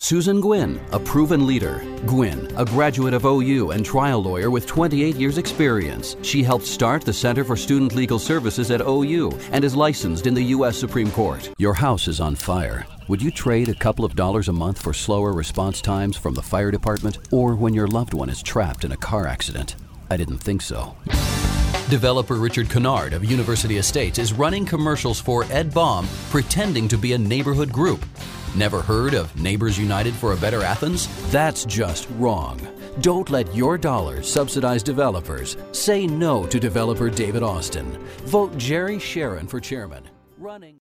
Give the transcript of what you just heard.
Susan Gwynn, a proven leader. Gwynn, a graduate of OU and trial lawyer with 28 years experience. She helped start the Center for Student Legal Services at OU and is licensed in the U.S. Supreme Court. Your house is on fire. Would you trade a couple of dollars a month for slower response times from the fire department? Or when your loved one is trapped in a car accident? I didn't think so. Developer Richard Kennard of University Estates is running commercials for Ed Baum pretending to be a neighborhood group. Never heard of Neighbors United for a Better Athens? That's just wrong. Don't let your dollars subsidize developers. Say no to developer David Austin. Vote Jerry Sharon for chairman. Running.